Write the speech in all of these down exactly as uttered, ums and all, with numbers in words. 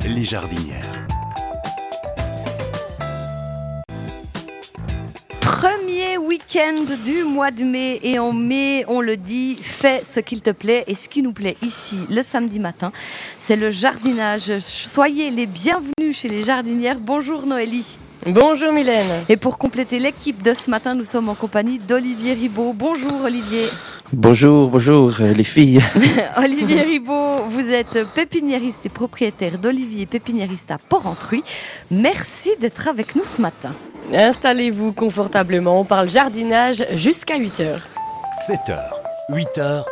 les jardinières. Premier week-end du mois de mai et en mai, on le dit, fais ce qu'il te plaît et ce qui nous plaît ici le samedi matin, c'est le jardinage. Soyez les bienvenus chez les jardinières. Bonjour Noélie. Bonjour Mylène. Et pour compléter l'équipe de ce matin, nous sommes en compagnie d'Olivier Ribaud. Bonjour Olivier. Bonjour, bonjour les filles. Olivier Ribaud, vous êtes pépiniériste et propriétaire d'Olivier Pépiniériste à Porrentruy. Merci d'être avec nous ce matin. Installez-vous confortablement, on parle jardinage jusqu'à huit heures. sept heures, huit heures,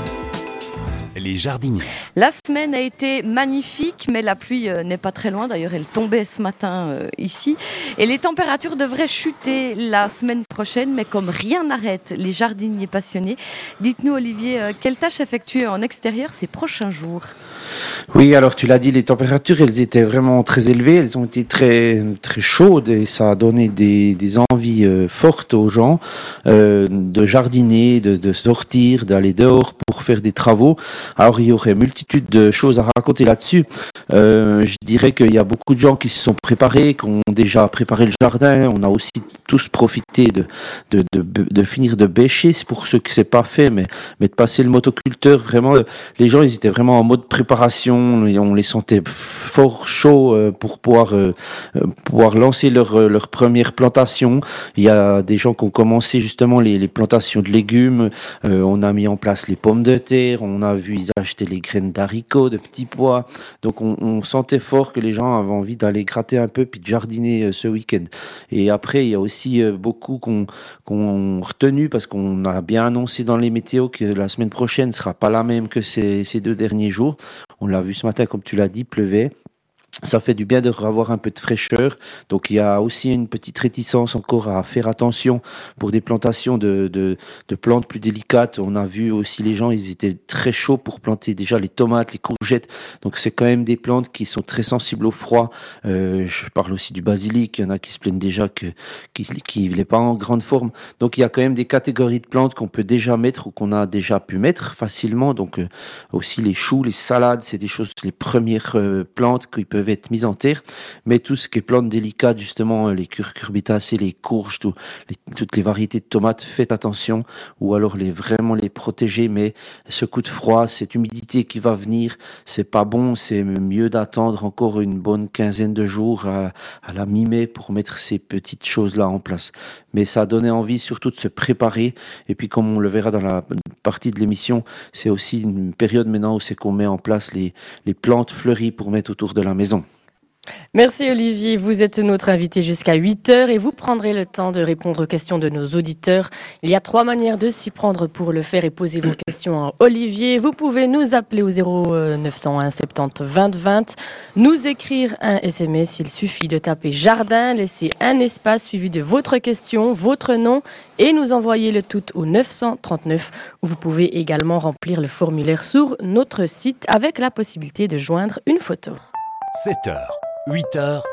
les jardinières. La semaine a été magnifique, mais la pluie euh, n'est pas très loin. D'ailleurs, elle tombait ce matin euh, ici. Et les températures devraient chuter la semaine prochaine, mais comme rien n'arrête les jardiniers passionnés, dites-nous Olivier, euh, quelle tâche effectuer en extérieur ces prochains jours ? Oui, alors tu l'as dit, les températures, elles étaient vraiment très élevées, elles ont été très très chaudes et ça a donné des, des envies euh, fortes aux gens euh, de jardiner, de, de sortir, d'aller dehors pour faire des travaux. Alors il y aurait multitude de choses à raconter là-dessus. Euh, je dirais qu'il y a beaucoup de gens qui se sont préparés, qui ont déjà préparé le jardin. On a aussi tous profité de de, de, de finir de bêcher, c'est pour ceux qui c'est pas fait, mais mais de passer le motoculteur. Vraiment, les gens ils étaient vraiment en mode préparation. On les sentait fort chauds pour pouvoir pouvoir lancer leur leur première plantation. Il y a des gens qui ont commencé justement les, les plantations de légumes. Euh, on a mis en place les pommes de terre. On a vu ils achetaient les graines d'haricots, de petits pois. Donc on, on sentait fort que les gens avaient envie d'aller gratter un peu puis de jardiner euh, ce week-end. Et après il y a aussi euh, beaucoup qu'on qu'on retenu parce qu'on a bien annoncé dans les météos que la semaine prochaine sera pas la même que ces ces deux derniers jours. On l'a vu ce matin, comme tu l'as dit, pleuvait. Ça fait du bien de revoir un peu de fraîcheur. Donc il y a aussi une petite réticence encore à faire attention pour des plantations de, de, de plantes plus délicates. On a vu aussi les gens, ils étaient très chauds pour planter déjà les tomates, les courgettes. Donc c'est quand même des plantes qui sont très sensibles au froid. Euh, je parle aussi du basilic. Il y en a qui se plaignent déjà que qui qui n'est pas en grande forme. Donc il y a quand même des catégories de plantes qu'on peut déjà mettre ou qu'on a déjà pu mettre facilement. Donc euh, aussi les choux, les salades, c'est des choses, les premières euh, plantes qui peuvent être mises en terre, mais tout ce qui est plantes délicates, justement, les cucurbitacées, les courges, tout, les, toutes les variétés de tomates, faites attention, ou alors les vraiment les protéger, mais ce coup de froid, cette humidité qui va venir, c'est pas bon, c'est mieux d'attendre encore une bonne quinzaine de jours à, à la mi-mai pour mettre ces petites choses-là en place. Mais ça a donné envie surtout de se préparer, et puis comme on le verra dans la partie de l'émission, c'est aussi une période maintenant où c'est qu'on met en place les, les plantes fleuries pour mettre autour de la maison. Merci Olivier, vous êtes notre invité jusqu'à huit heures et vous prendrez le temps de répondre aux questions de nos auditeurs. Il y a trois manières de s'y prendre pour le faire et poser vos questions à Olivier. Vous pouvez nous appeler au zéro neuf cent un soixante-dix vingt vingt, nous écrire un S M S, il suffit de taper jardin, laisser un espace suivi de votre question, votre nom et nous envoyer le tout au neuf cent trente-neuf où vous pouvez également remplir le formulaire sur notre site avec la possibilité de joindre une photo. sept heures, huit heures,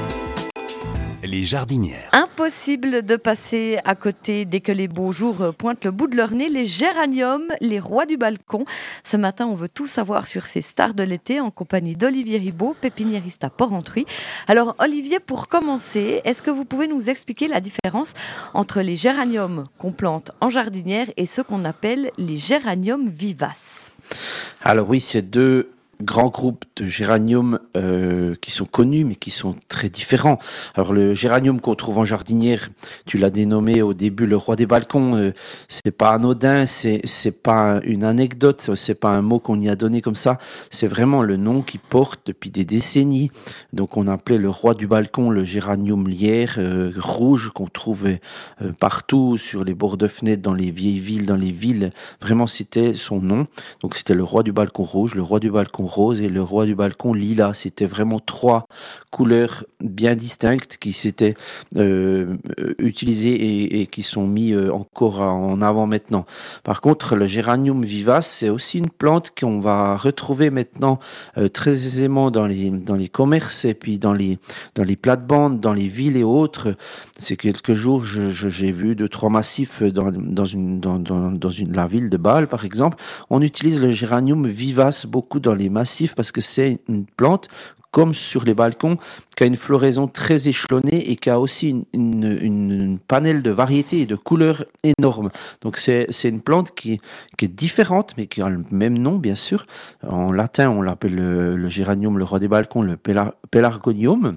les jardinières. Impossible de passer à côté dès que les beaux jours pointent le bout de leur nez. Les géraniums, les rois du balcon. Ce matin, on veut tout savoir sur ces stars de l'été en compagnie d'Olivier Ribaud, pépiniériste à Porrentruy. Alors Olivier, pour commencer, est-ce que vous pouvez nous expliquer la différence entre les géraniums qu'on plante en jardinière et ceux qu'on appelle les géraniums vivaces ? Alors oui, c'est deux grands groupes de géraniums euh, qui sont connus mais qui sont très différents. Alors le géranium qu'on trouve en jardinière, tu l'as dénommé au début le roi des balcons, euh, c'est pas anodin, c'est c'est pas une anecdote, c'est pas un mot qu'on y a donné comme ça, c'est vraiment le nom qu'il porte depuis des décennies. Donc on appelait le roi du balcon le géranium lierre euh, rouge qu'on trouvait euh, partout sur les bords de fenêtres, dans les vieilles villes, dans les villes. Vraiment c'était son nom. Donc c'était le roi du balcon rouge, le roi du balcon rose et le roi du balcon lilas. C'était vraiment trois couleurs bien distinctes qui s'étaient euh, utilisées et, et qui sont mis euh, encore en avant maintenant. Par contre, le géranium vivace, c'est aussi une plante qu'on va retrouver maintenant euh, très aisément dans les dans les commerces et puis dans les dans les plates-bandes, dans les villes et autres. C'est quelques jours, je, je, j'ai vu deux trois massifs dans dans une dans dans, dans une la ville de Bâle par exemple. On utilise le géranium vivace beaucoup dans les massifs parce que c'est une plante comme sur les balcons, qui a une floraison très échelonnée et qui a aussi une, une, une, une panel de variétés et de couleurs énormes. Donc c'est, c'est une plante qui, qui est différente, mais qui a le même nom, bien sûr. En latin, on l'appelle le, le géranium, le roi des balcons, le pelar, pelargonium.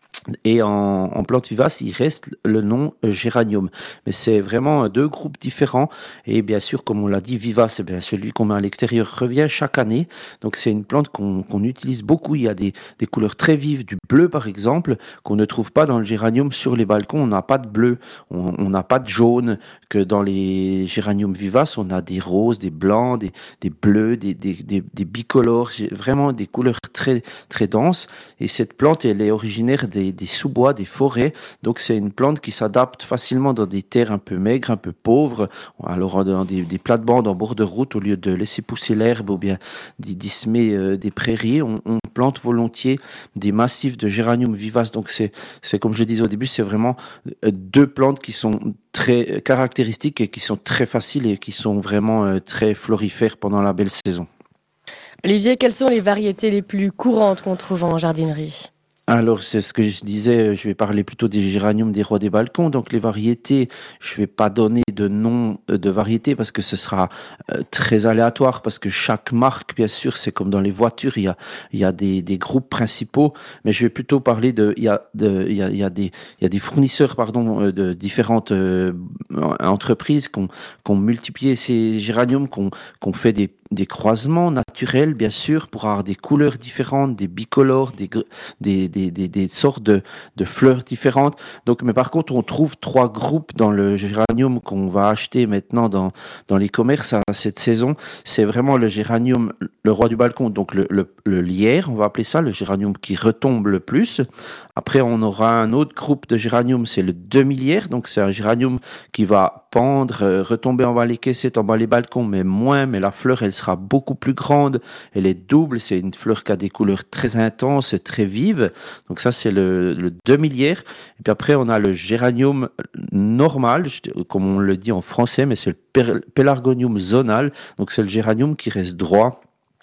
Et en, en plante vivace, il reste le nom euh, géranium. Mais c'est vraiment deux groupes différents. Et bien sûr, comme on l'a dit, vivace, eh bien, celui qu'on met à l'extérieur revient chaque année. Donc c'est une plante qu'on, qu'on utilise beaucoup. Il y a des, des couleurs très vives, du bleu par exemple, qu'on ne trouve pas dans le géranium sur les balcons. On n'a pas de bleu, on n'a pas de jaune, que dans les géraniums vivaces, on a des roses, des blancs, des, des bleus, des, des, des, des bicolores, vraiment des couleurs très, très denses. Et cette plante, elle est originaire des des sous-bois, des forêts. Donc, c'est une plante qui s'adapte facilement dans des terres un peu maigres, un peu pauvres. Alors, dans des, des plates-bandes en bord de route, au lieu de laisser pousser l'herbe ou bien d'y semer euh, des prairies, on, on plante volontiers des massifs de géranium vivace. Donc, c'est, c'est comme je disais au début, c'est vraiment deux plantes qui sont très caractéristiques et qui sont très faciles et qui sont vraiment euh, très florifères pendant la belle saison. Olivier, quelles sont les variétés les plus courantes qu'on trouve en jardinerie ? Alors, c'est ce que je disais, je vais parler plutôt des géraniums des rois des balcons. Donc, les variétés, je vais pas donner de nom de variétés parce que ce sera euh, très aléatoire, parce que chaque marque, bien sûr, c'est comme dans les voitures, il y a, il y a des, des groupes principaux, mais je vais plutôt parler de, il y a, de, il y a, il y a des, il y a des fournisseurs, pardon, de différentes euh, entreprises qui ont, qui ont multiplié ces géraniums, qui ont, qui ont fait des des croisements naturels, bien sûr, pour avoir des couleurs différentes, des bicolores, des, des, des, des, des sortes de, de fleurs différentes. Donc, mais par contre, on trouve trois groupes dans le géranium qu'on va acheter maintenant dans, dans les commerces à cette saison. C'est vraiment le géranium, le roi du balcon, donc le, le, le lierre, on va appeler ça, le géranium qui retombe le plus. Après, on aura un autre groupe de géranium, c'est le demi-lierre, donc c'est un géranium qui va pendre, euh, retomber en bas les caissettes, en bas les balcons, mais moins, mais la fleur, elle sera beaucoup plus grande, elle est double, c'est une fleur qui a des couleurs très intenses et très vives, donc ça c'est le, le demi-lierre. Et puis après on a le géranium normal, comme on le dit en français, mais c'est le pelargonium zonal, donc c'est le géranium qui reste droit.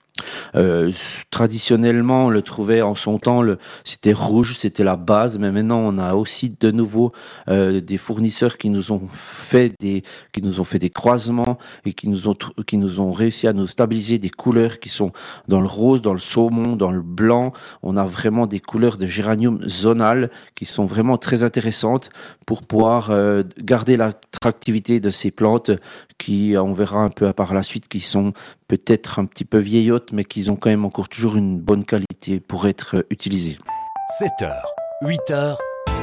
Euh, traditionnellement, on le trouvait en son temps, le, c'était rouge, c'était la base, mais maintenant on a aussi de nouveau euh, des fournisseurs qui nous ont fait des, qui nous ont fait des croisements et qui nous ont, qui nous ont réussi à nous stabiliser des couleurs qui sont dans le rose, dans le saumon, dans le blanc. On a vraiment des couleurs de géranium zonal qui sont vraiment très intéressantes pour pouvoir euh, garder l'attractivité de ces plantes qui, on verra un peu par la suite, qui sont peut-être un petit peu vieillottes, mais qui ont quand même encore toujours une bonne qualité pour être utilisées. sept heures, huit heures,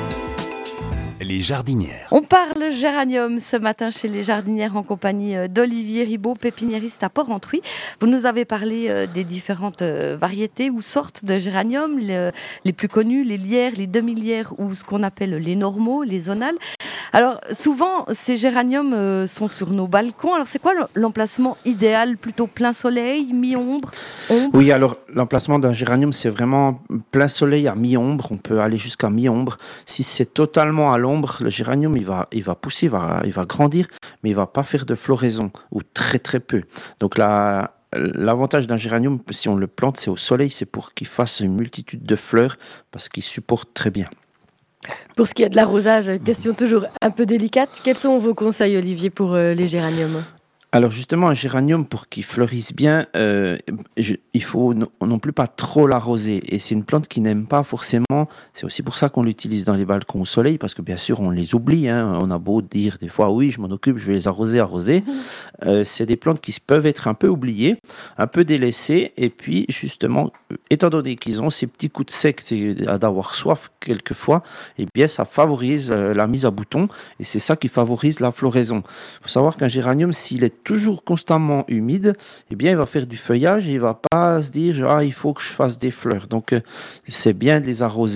les jardinières. On parle géranium ce matin chez les jardinières en compagnie d'Olivier Ribaud, pépiniériste à Port-Entruy. Vous nous avez parlé des différentes variétés ou sortes de géranium, les, les plus connus, les lierres, les demi-lierres ou ce qu'on appelle les normaux, les zonales. Alors souvent, ces géraniums euh, sont sur nos balcons. Alors c'est quoi l'emplacement idéal? Plutôt plein soleil, mi-ombre, ombre? Oui, alors l'emplacement d'un géranium, c'est vraiment plein soleil à mi-ombre. On peut aller jusqu'à mi-ombre. Si c'est totalement à l'ombre, le géranium, il va, il va pousser, il va, il va grandir, mais il va pas faire de floraison, ou très très peu. Donc la... L'avantage d'un géranium, si on le plante, c'est au soleil, c'est pour qu'il fasse une multitude de fleurs, parce qu'il supporte très bien. Pour ce qui est de l'arrosage, question toujours un peu délicate, quels sont vos conseils, Olivier, pour euh, les géraniums ? Alors justement, un géranium, pour qu'il fleurisse bien, euh, je, il faut non, non plus pas trop l'arroser. Et c'est une plante qui n'aime pas forcément, c'est aussi pour ça qu'on l'utilise dans les balcons au soleil, parce que bien sûr, on les oublie. Hein. On a beau dire des fois, oui, je m'en occupe, je vais les arroser, arroser. Euh, c'est des plantes qui peuvent être un peu oubliées, un peu délaissées. Et puis, justement, étant donné qu'ils ont ces petits coups de sec, c'est d'avoir soif quelquefois, eh bien, ça favorise euh, la mise à bouton. Et c'est ça qui favorise la floraison. Il faut savoir qu'un géranium, s'il est toujours constamment humide, eh bien, il va faire du feuillage et il va pas se dire, ah, il faut que je fasse des fleurs. Donc, euh, c'est bien de les arroser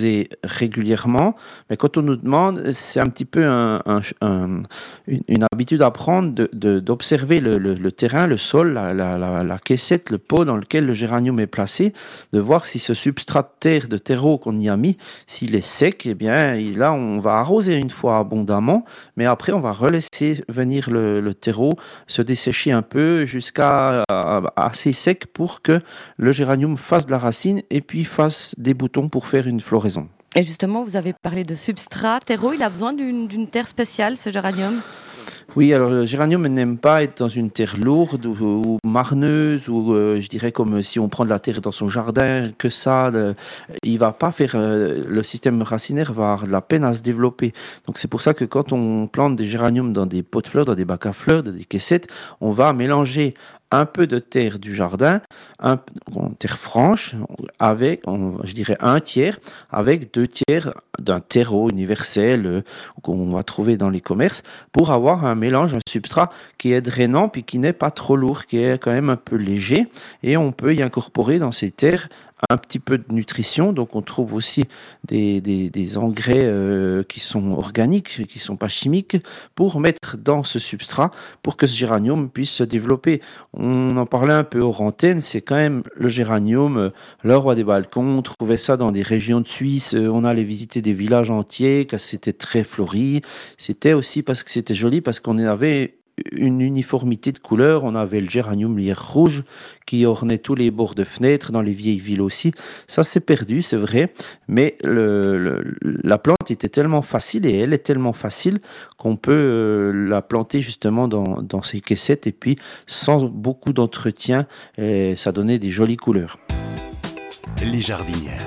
arroser régulièrement. Mais quand on nous demande, c'est un petit peu un, un, un, une, une habitude à prendre de, de, d'observer le, le, le terrain, le sol, la, la, la, la caissette, le pot dans lequel le géranium est placé, de voir si ce substrat de terre, de terreau qu'on y a mis, s'il est sec, eh bien là on va arroser une fois abondamment, mais après on va relaisser venir le, le terreau se dessécher un peu jusqu'à euh, assez sec pour que le géranium fasse de la racine et puis fasse des boutons pour faire une floraison. Et justement, vous avez parlé de substrat, terreau, il a besoin d'une, d'une terre spéciale, ce géranium ? Oui, alors le géranium n'aime pas être dans une terre lourde ou, ou marneuse, ou euh, je dirais comme si on prend de la terre dans son jardin, que ça, le, il va pas faire, euh, le système racinaire va avoir de la peine à se développer. Donc c'est pour ça que quand on plante des géraniums dans des pots de fleurs, dans des bacs à fleurs, dans des caissettes, on va mélanger un peu de terre du jardin, un, terre franche, avec, on, je dirais un tiers, avec deux tiers d'un terreau universel euh, qu'on va trouver dans les commerces, pour avoir un mélange, un substrat qui est drainant, puis qui n'est pas trop lourd, qui est quand même un peu léger, et on peut y incorporer dans ces terres un petit peu de nutrition. Donc on trouve aussi des, des, des engrais euh, qui sont organiques, qui ne sont pas chimiques, pour mettre dans ce substrat pour que ce géranium puisse se développer. On en parlait un peu hors antenne, c'est quand même le géranium, euh, le roi des balcons. On trouvait ça dans des régions de Suisse, euh, on allait visiter des villages entiers, que c'était très fleuri. C'était aussi parce que c'était joli, parce qu'on avait une uniformité de couleurs. On avait le géranium lierre rouge qui ornait tous les bords de fenêtres, dans les vieilles villes aussi. Ça s'est perdu, c'est vrai, mais le, le, la plante était tellement facile, et elle est tellement facile qu'on peut euh, la planter justement dans, dans ces caissettes, et puis sans beaucoup d'entretien, et ça donnait des jolies couleurs. Les jardinières.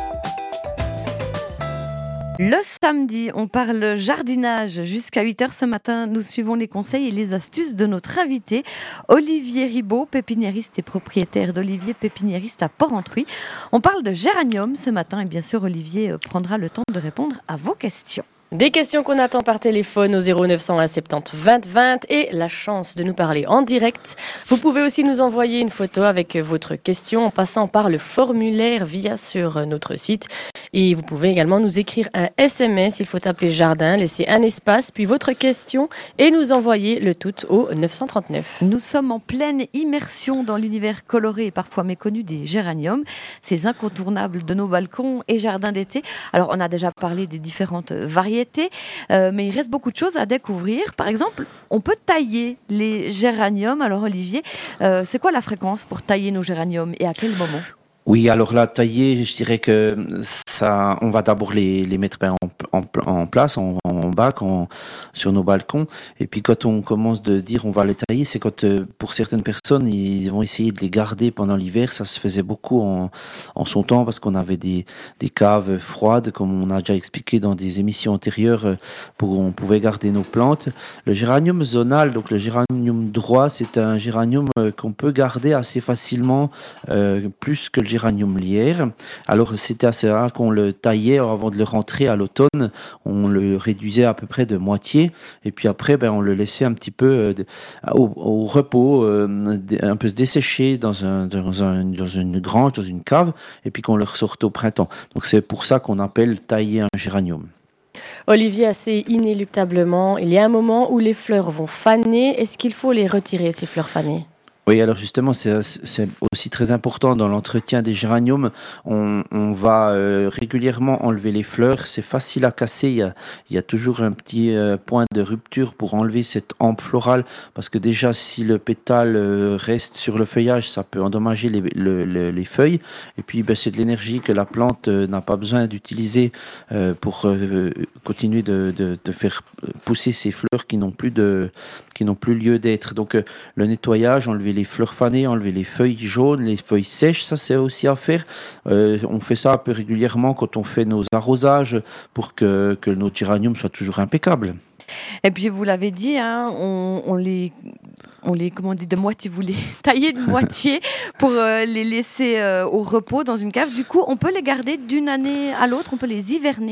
Le samedi, on parle jardinage jusqu'à huit heures ce matin. Nous suivons les conseils et les astuces de notre invité, Olivier Ribaud, pépiniériste et propriétaire d'Olivier Pépiniériste à Porrentruy. On parle de géranium ce matin et bien sûr, Olivier prendra le temps de répondre à vos questions. Des questions qu'on attend par téléphone au zéro neuf cent vingt soixante-dix vingt vingt et la chance de nous parler en direct. Vous pouvez aussi nous envoyer une photo avec votre question en passant par le formulaire via sur notre site. Et vous pouvez également nous écrire un S M S. Il faut appeler Jardin, laisser un espace, puis votre question et nous envoyer le tout au neuf cent trente-neuf. Nous sommes en pleine immersion dans l'univers coloré et parfois méconnu des géraniums, ces incontournables de nos balcons et jardins d'été. Alors, on a déjà parlé des différentes variétés. Euh, mais il reste beaucoup de choses à découvrir. Par exemple, on peut tailler les géraniums. Alors Olivier, euh, c'est quoi la fréquence pour tailler nos géraniums et à quel moment ? Oui, alors là, tailler, je dirais que ça, on va d'abord les, les mettre en, en, en place, en, en bac, en, sur nos balcons. Et puis quand on commence de dire on va les tailler, c'est quand, euh, pour certaines personnes, ils vont essayer de les garder pendant l'hiver. Ça se faisait beaucoup en, en son temps parce qu'on avait des, des caves froides, comme on a déjà expliqué dans des émissions antérieures, pour on pouvait garder nos plantes. Le géranium zonal, donc le géranium droit, c'est un géranium qu'on peut garder assez facilement, euh, plus que le géranium lierre. Alors c'était assez rare qu'on le taillait avant de le rentrer à l'automne. On le réduisait à peu près de moitié et puis après ben, on le laissait un petit peu euh, au, au repos, euh, un peu se dessécher dans, un, dans, un, dans une grange, dans une cave, et puis qu'on le ressortait au printemps. Donc c'est pour ça qu'on appelle tailler un géranium. Olivier, assez inéluctablement, il y a un moment où les fleurs vont faner. Est-ce qu'il faut les retirer, ces fleurs fanées ? Oui, alors justement, c'est, c'est aussi très important dans l'entretien des géraniums. On, on va euh, régulièrement enlever les fleurs. C'est facile à casser. Il y a, il y a toujours un petit euh, point de rupture pour enlever cette hampe florale. Parce que déjà, si le pétale euh, reste sur le feuillage, ça peut endommager les, le, le, les feuilles. Et puis, ben, c'est de l'énergie que la plante euh, n'a pas besoin d'utiliser euh, pour euh, continuer de, de, de faire pousser ces fleurs qui n'ont plus, de, qui n'ont plus lieu d'être. Donc, euh, le nettoyage, enlever les fleurs fanées, enlever les feuilles jaunes, les feuilles sèches, ça c'est aussi à faire. Euh, on fait ça un peu régulièrement quand on fait nos arrosages pour que, que nos géraniums soient toujours impeccables. Et puis vous l'avez dit, hein, on, on les, on les, comment on dit, de moitié, vous les taillez de moitié pour euh, les laisser euh, au repos dans une cave. Du coup, on peut les garder d'une année à l'autre, on peut les hiverner.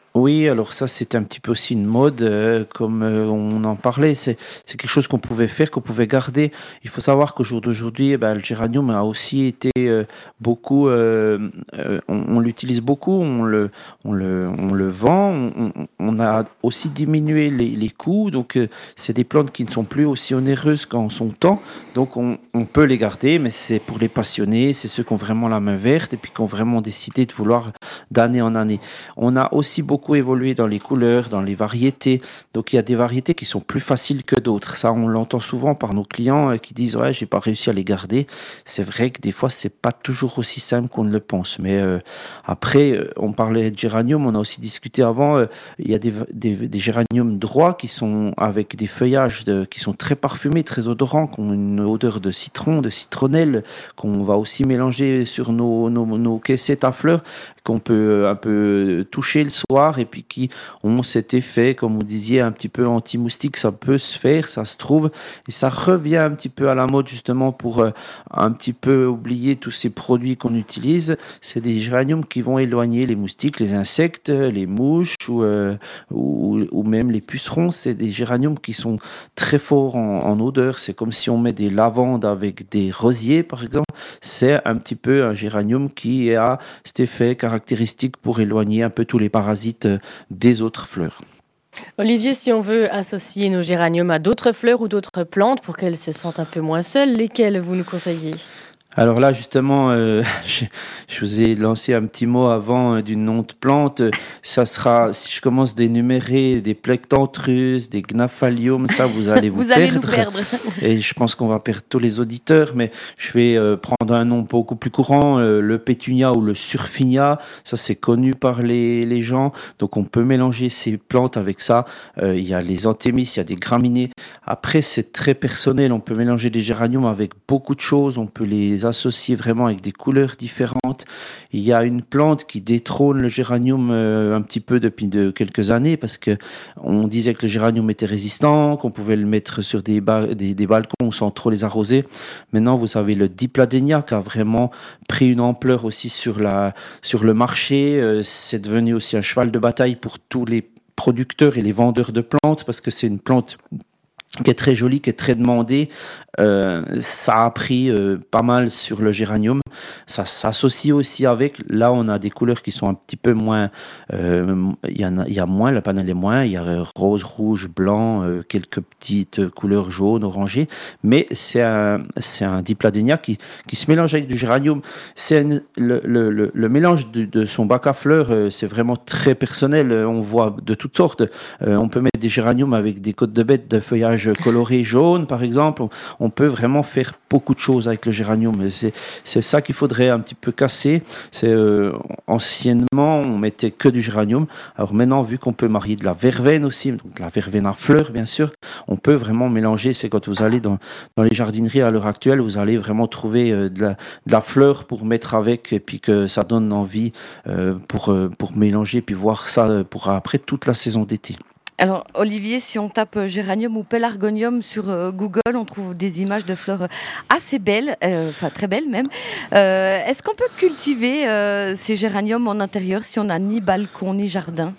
Oui, alors ça c'est un petit peu aussi une mode, euh, comme euh, on en parlait, c'est c'est quelque chose qu'on pouvait faire, qu'on pouvait garder. Il faut savoir qu'au jour d'aujourd'hui, eh ben, le géranium a aussi été euh, beaucoup, euh, euh, on, on l'utilise beaucoup, on le, on le, on le vend, on, on- on a aussi diminué les, les coûts, donc euh, c'est des plantes qui ne sont plus aussi onéreuses qu'en son temps, donc on, on peut les garder, mais c'est pour les passionnés, c'est ceux qui ont vraiment la main verte et puis qui ont vraiment décidé de vouloir d'année en année. On a aussi beaucoup évolué dans les couleurs, dans les variétés. Donc il y a des variétés qui sont plus faciles que d'autres. Ça, on l'entend souvent par nos clients euh, qui disent ouais, j'ai pas réussi à les garder. C'est vrai que des fois c'est pas toujours aussi simple qu'on ne le pense. Mais euh, après, euh, on parlait de géranium, on a aussi discuté avant. euh, il y a des, des, des géraniums droits qui sont avec des feuillages de- qui sont très parfumés, très odorants, qui ont une odeur de citron, de citronnelle, qu'on va aussi mélanger sur nos, nos, nos caissettes à fleurs, qu'on peut un peu toucher le soir et puis qui ont cet effet, comme vous disiez, un petit peu anti-moustique. Ça peut se faire, ça se trouve, et ça revient un petit peu à la mode justement pour euh, un petit peu oublier tous ces produits qu'on utilise. C'est des géraniums qui vont éloigner les moustiques, les insectes, les mouches ou, euh, ou, ou même les pucerons. C'est des géraniums qui sont très forts en, en odeur. C'est comme si on met des lavandes avec des rosiers, par exemple. C'est un petit peu un géranium qui a cet effet caractéristique pour éloigner un peu tous les parasites euh, des autres fleurs. Olivier, si on veut associer nos géraniums à d'autres fleurs ou d'autres plantes pour qu'elles se sentent un peu moins seules, lesquelles vous nous conseillez? Alors là, justement, euh, je, je vous ai lancé un petit mot avant euh, d'une nom de plante. Euh, Ça sera, si je commence d'énumérer des plectanthus, des gnaphaliums, ça, vous allez vous, Vous allez perdre. nous perdre. Et je pense qu'on va perdre tous les auditeurs, mais je vais euh, prendre un nom beaucoup plus courant, euh, le pétunia ou le surfinia. Ça, c'est connu par les, les gens. Donc, on peut mélanger ces plantes avec ça. Euh, Il y a les anthémis, il y a des graminées. Après, c'est très personnel. On peut mélanger des géraniums avec beaucoup de choses. On peut les associer vraiment avec des couleurs différentes. Il y a une plante qui détrône le géranium euh, un petit peu depuis de quelques années parce que on disait que le géranium était résistant, qu'on pouvait le mettre sur des, ba- des, des balcons sans trop les arroser. Maintenant, vous savez, le dipladénia qui a vraiment pris une ampleur aussi sur, la, sur le marché. Euh, c'est devenu aussi un cheval de bataille pour tous les producteurs et les vendeurs de plantes parce que c'est une plante qui est très jolie, qui est très demandée. Euh, ça a pris euh, pas mal sur le géranium. Ça s'associe aussi avec. Là, on a des couleurs qui sont un petit peu moins. euh, Il y en a, il y a moins, le panel est moins. Il y a euh, rose, rouge, blanc, euh, quelques petites couleurs jaunes, orangées. Mais c'est un, c'est un dipladénia qui, qui se mélange avec du géranium. C'est un- le, le, le, le mélange de, de son bac à fleurs, euh, c'est vraiment très personnel. Euh, On voit de toutes sortes. Euh, on peut mettre des géraniums avec des côtes de bête de feuillage coloré jaune, par exemple. On, on peut vraiment faire beaucoup de choses avec le géranium. C'est, c'est ça qu'il faudrait un petit peu casser. C'est, euh, anciennement, on mettait que du géranium. Alors maintenant, vu qu'on peut marier de la verveine aussi, donc de la verveine à fleurs, bien sûr, on peut vraiment mélanger. C'est quand vous allez dans, dans les jardineries à l'heure actuelle, vous allez vraiment trouver euh, de, la, de la fleur pour mettre avec et puis que ça donne envie euh, pour, euh, pour mélanger puis voir ça euh, pour après toute la saison d'été. Alors, Olivier, si on tape euh, géranium ou pélargonium sur euh, Google, on trouve des images de fleurs euh, assez belles, euh, enfin très belles même. Euh, est-ce qu'on peut cultiver euh, ces géraniums en intérieur si on n'a ni balcon ni jardin?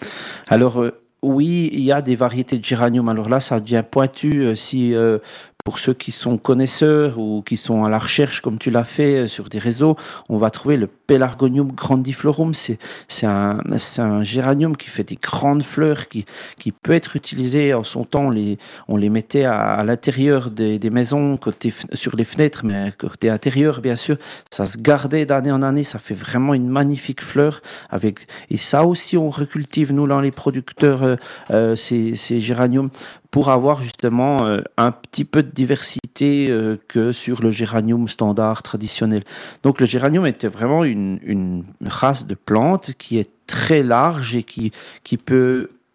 Alors, euh, oui, il y a des variétés de géranium. Alors là, ça devient pointu euh, si euh, pour ceux qui sont connaisseurs ou qui sont à la recherche, comme tu l'as fait euh, sur des réseaux, on va trouver le Pelargonium grandiflorum. C'est, c'est, un, c'est un géranium qui fait des grandes fleurs, qui, qui peut être utilisé en son temps. On les, on les mettait à, à l'intérieur des, des maisons, côté, sur les fenêtres, mais côté intérieur, bien sûr. Ça se gardait d'année en année. Ça fait vraiment une magnifique fleur. Avec, et ça aussi, on recultive, nous, dans les producteurs, euh, euh, ces, ces géraniums, pour avoir justement euh, un petit peu de diversité euh, que sur le géranium standard traditionnel. Donc le géranium était vraiment une, une race de plante qui est très large et qui, qui peut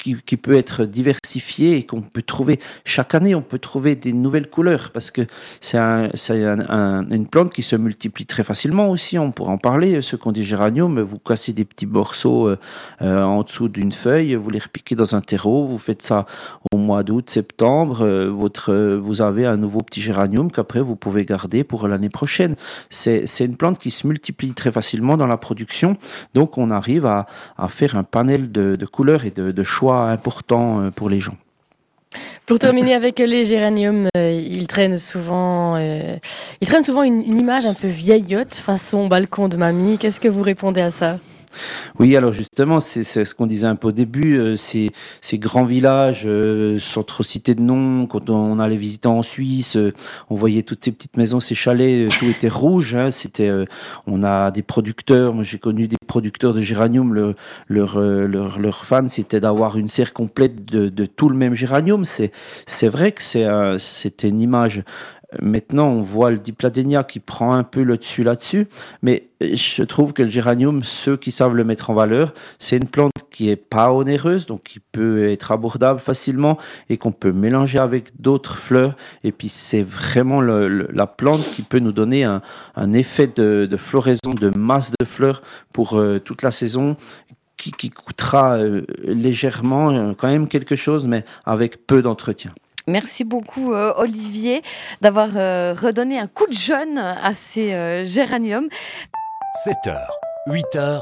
qui, qui peut être diversifié et qu'on peut trouver chaque année. On peut trouver des nouvelles couleurs parce que c'est, un, c'est un, un, une plante qui se multiplie très facilement aussi. On pourra en parler. Ceux qui ont des géraniums, vous cassez des petits morceaux euh, euh, en dessous d'une feuille, vous les repiquez dans un terreau. Vous faites ça au mois d'août, septembre. Euh, votre, euh, vous avez un nouveau petit géranium qu'après vous pouvez garder pour l'année prochaine. C'est, c'est une plante qui se multiplie très facilement dans la production. Donc on arrive à, à faire un panel de, de couleurs et de, de choix importants pour les gens. Pour terminer avec les géraniums, euh, ils traînent souvent, euh, ils traînent souvent une, une image un peu vieillotte façon balcon de mamie. Qu'est-ce que vous répondez à ça ? Oui, alors justement, c'est, c'est ce qu'on disait un peu au début, euh, ces, ces grands villages, euh, sans trop citer de nom, quand on allait visiter en Suisse, euh, on voyait toutes ces petites maisons, ces chalets, euh, tout était rouge, hein, c'était, euh, on a des producteurs, moi j'ai connu des producteurs de géranium, le, leur, euh, leur, leur fan, c'était d'avoir une serre complète de, de tout le même géranium, c'est, c'est vrai que c'est, euh, c'était une image. Maintenant, on voit le Dipladenia qui prend un peu le dessus là-dessus, mais je trouve que le géranium, ceux qui savent le mettre en valeur, c'est une plante qui est pas onéreuse, donc qui peut être abordable facilement et qu'on peut mélanger avec d'autres fleurs. Et puis, c'est vraiment le, le, la plante qui peut nous donner un, un effet de, de floraison, de masse de fleurs pour euh, toute la saison. Qui, qui coûtera euh, légèrement, euh, quand même quelque chose, mais avec peu d'entretien. Merci beaucoup euh, Olivier d'avoir euh, redonné un coup de jeune à ces euh, géraniums. sept heures, huit heures,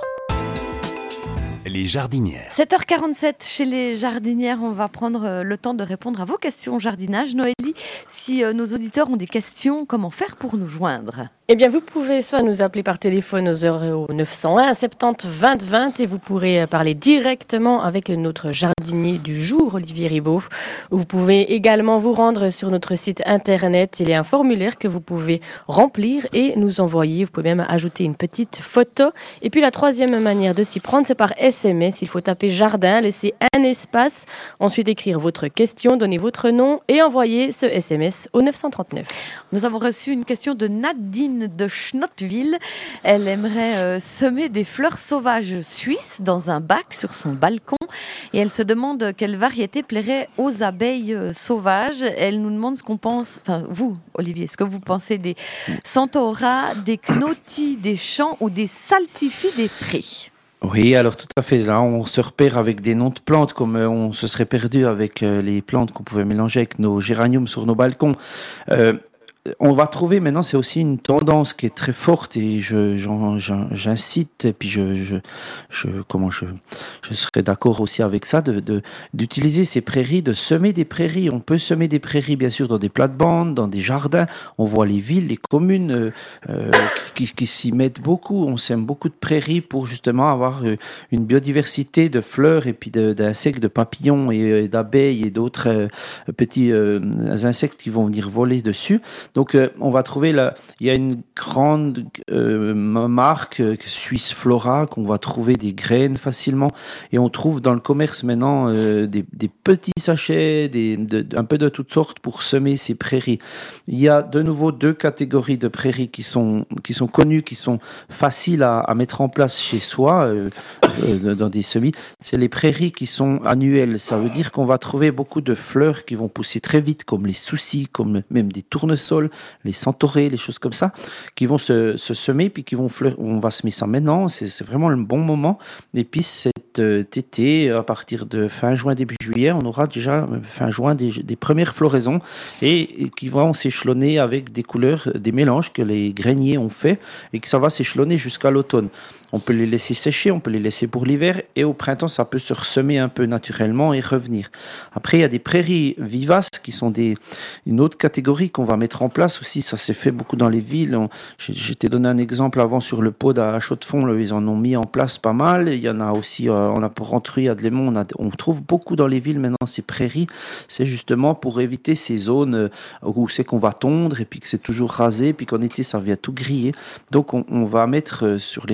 les jardinières. sept heures quarante-sept chez les jardinières, on va prendre euh, le temps de répondre à vos questions jardinage. Noélie, si euh, nos auditeurs ont des questions, comment faire pour nous joindre ? Eh bien, vous pouvez soit nous appeler par téléphone aux heures au neuf cent un soixante-dix vingt vingt et vous pourrez parler directement avec notre jardinier du jour, Olivier Ribaud. Vous pouvez également vous rendre sur notre site internet. Il y a un formulaire que vous pouvez remplir et nous envoyer. Vous pouvez même ajouter une petite photo. Et puis, la troisième manière de s'y prendre, c'est par S M S. Il faut taper jardin, laisser un espace, ensuite écrire votre question, donner votre nom et envoyer ce S M S au neuf cent trente-neuf. Nous avons reçu une question de Nadine de Schnottwil. Elle aimerait euh, semer des fleurs sauvages suisses dans un bac sur son balcon et elle se demande quelle variété plairait aux abeilles euh, sauvages. Elle nous demande ce qu'on pense, enfin vous Olivier, ce que vous pensez des Centaura, des Knoti, des champs ou des Salsifis des prés. Oui, alors tout à fait. Là, on se repère avec des noms de plantes, comme euh, on se serait perdu avec euh, les plantes qu'on pouvait mélanger avec nos géraniums sur nos balcons. Euh, On va trouver maintenant, c'est aussi une tendance qui est très forte et je, j'en, j'en, j'incite et puis je, je, je, comment je, je serais d'accord aussi avec ça de, de, d'utiliser ces prairies, de semer des prairies. On peut semer des prairies bien sûr dans des plates-bandes, dans des jardins. On voit les villes, les communes euh, euh, qui, qui s'y mettent beaucoup. On sème beaucoup de prairies pour justement avoir euh, une biodiversité de fleurs et puis de, d'insectes, de papillons et, et d'abeilles et d'autres euh, petits euh, insectes qui vont venir voler dessus. Donc, euh, on va trouver, là, il y a une grande euh, marque euh, Suisse Flora qu'on va trouver des graines facilement et on trouve dans le commerce maintenant euh, des, des petits sachets, des, de, un peu de toutes sortes pour semer ces prairies. Il y a de nouveau deux catégories de prairies qui sont, qui sont connues, qui sont faciles à, à mettre en place chez soi euh, euh, dans des semis. C'est les prairies qui sont annuelles. Ça veut dire qu'on va trouver beaucoup de fleurs qui vont pousser très vite, comme les soucis, comme même des tournesols, les centaurées, les choses comme ça, qui vont se, se semer, puis qui vont fleurir. On va semer ça maintenant, c'est, c'est vraiment le bon moment. Et puis cet euh, été, à partir de fin juin, début juillet, on aura déjà fin juin des, des premières floraisons et, et qui vont s'échelonner avec des couleurs, des mélanges que les grainiers ont fait et que ça va s'échelonner jusqu'à l'automne. On peut les laisser sécher, on peut les laisser pour l'hiver et au printemps, ça peut se ressemer un peu naturellement et revenir. Après, il y a des prairies vivaces qui sont des, une autre catégorie qu'on va mettre en place aussi. Ça s'est fait beaucoup dans les villes. On, j'ai, j'ai t'ai donné un exemple avant sur le pod à Chaux-de-Fonds. Là, ils en ont mis en place pas mal. Il y en a aussi, euh, on a pour Rentruy, à Delémont, on, a, on trouve beaucoup dans les villes maintenant ces prairies. C'est justement pour éviter ces zones euh, où c'est qu'on va tondre et puis que c'est toujours rasé, puis qu'en été, ça vient tout griller. Donc, on, on va mettre euh, sur les ronds-points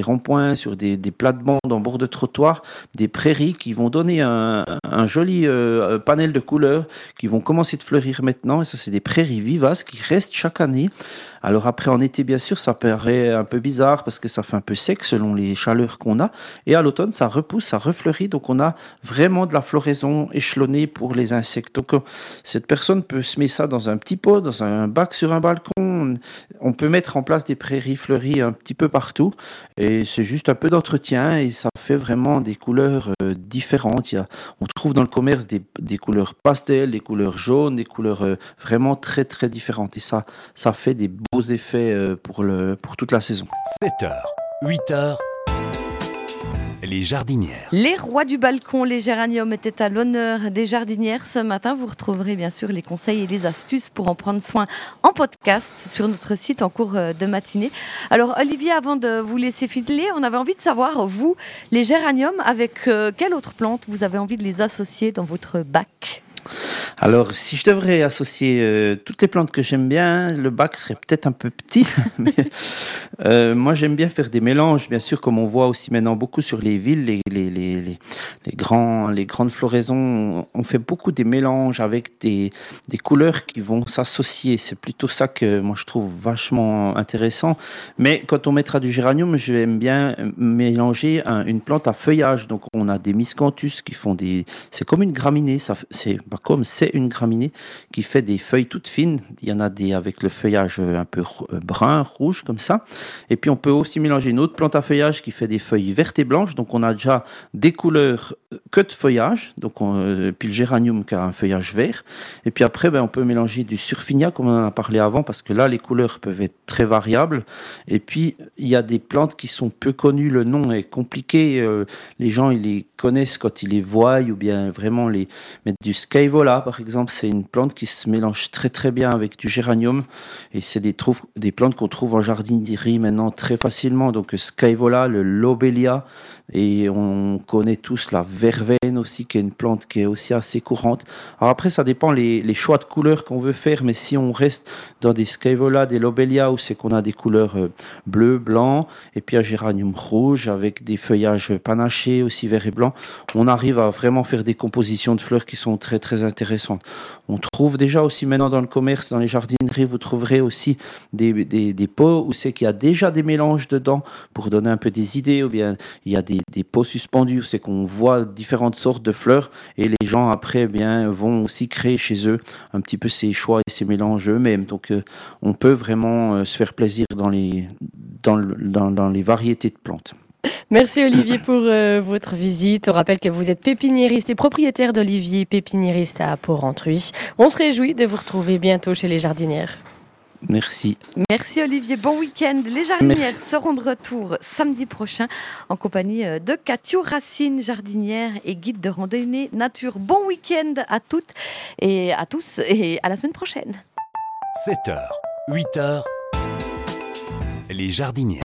coins, sur des, des plates-bandes en bord de trottoir, des prairies qui vont donner un, un joli euh, panel de couleurs qui vont commencer de fleurir maintenant. Et ça, c'est des prairies vivaces qui restent chaque année. Alors après, en été, bien sûr, ça paraît un peu bizarre parce que ça fait un peu sec selon les chaleurs qu'on a. Et à l'automne, ça repousse, ça refleurit. Donc on a vraiment de la floraison échelonnée pour les insectes. Donc cette personne peut semer ça dans un petit pot, dans un bac sur un balcon. On peut mettre en place des prairies fleuries un petit peu partout. Et c'est juste un peu d'entretien et ça fait vraiment des couleurs euh, différentes. Il y a, on trouve dans le commerce des, des couleurs pastel, des couleurs jaunes, des couleurs euh, vraiment très très différentes. Et ça, ça fait des beaux effets euh, pour, le, pour toute la saison. sept heures, huit heures, les jardinières. Les rois du balcon, les géraniums étaient à l'honneur des jardinières. Ce matin, vous retrouverez bien sûr les conseils et les astuces pour en prendre soin en podcast sur notre site en cours de matinée. Alors Olivier, avant de vous laisser filer, on avait envie de savoir, vous, les géraniums, avec euh, quelle autre plante vous avez envie de les associer dans votre bac ? Alors, si je devrais associer euh, toutes les plantes que j'aime bien, le bac serait peut-être un peu petit. mais, euh, moi, j'aime bien faire des mélanges, bien sûr, comme on voit aussi maintenant beaucoup sur les villes, les, les, les, les, les, grands, les grandes floraisons. On fait beaucoup des mélanges avec des, des couleurs qui vont s'associer. C'est plutôt ça que moi, je trouve vachement intéressant. Mais quand on mettra du géranium, j'aime bien mélanger un, une plante à feuillage. Donc, on a des miscanthus qui font des... C'est comme une graminée, ça, c'est pas comme c'est une graminée qui fait des feuilles toutes fines. Il y en a des avec le feuillage un peu brun, rouge comme ça. Et puis on peut aussi mélanger une autre plante à feuillage qui fait des feuilles vertes et blanches. Donc on a déjà des couleurs que de feuillage. Donc on, puis le géranium qui a un feuillage vert. Et puis après ben, on peut mélanger du surfinia comme on en a parlé avant parce que là les couleurs peuvent être très variables. Et puis il y a des plantes qui sont peu connues. Le nom est compliqué. Euh, les gens ils les connaissent quand ils les voient ou bien vraiment les mettre du Scaevola, par exemple, c'est une plante qui se mélange très très bien avec du géranium et c'est des, trouve, des plantes qu'on trouve en jardinerie maintenant très facilement. Donc Scaevola, le lobelia et on connaît tous la verveine aussi qui est une plante qui est aussi assez courante. Alors après ça dépend les, les choix de couleurs qu'on veut faire, mais si on reste dans des Scaevola, des lobelia où c'est qu'on a des couleurs euh, bleu, blanc et puis un géranium rouge avec des feuillages panachés aussi vert et blanc, on arrive à vraiment faire des compositions de fleurs qui sont très très intéressantes. On trouve déjà aussi maintenant dans le commerce, dans les jardineries, vous trouverez aussi des, des, des pots où c'est qu'il y a déjà des mélanges dedans pour donner un peu des idées, ou bien il y a des, des pots suspendus où c'est qu'on voit différentes sortes de fleurs et les gens après eh bien vont aussi créer chez eux un petit peu ces choix et ces mélanges eux-mêmes. Donc euh, on peut vraiment euh, se faire plaisir dans les, dans, le, dans, dans les variétés de plantes. Merci Olivier pour euh, votre visite. On rappelle que vous êtes pépiniériste et propriétaire d'Olivier Pépiniériste à Port-Rentruy. On se réjouit de vous retrouver bientôt chez les jardinières. Merci. Merci Olivier, bon week-end. Les jardinières Merci. seront de retour samedi prochain en compagnie de Catio Racine, jardinière et guide de randonnée nature. Bon week-end à toutes et à tous et à la semaine prochaine. sept heures, huit heures, les jardinières.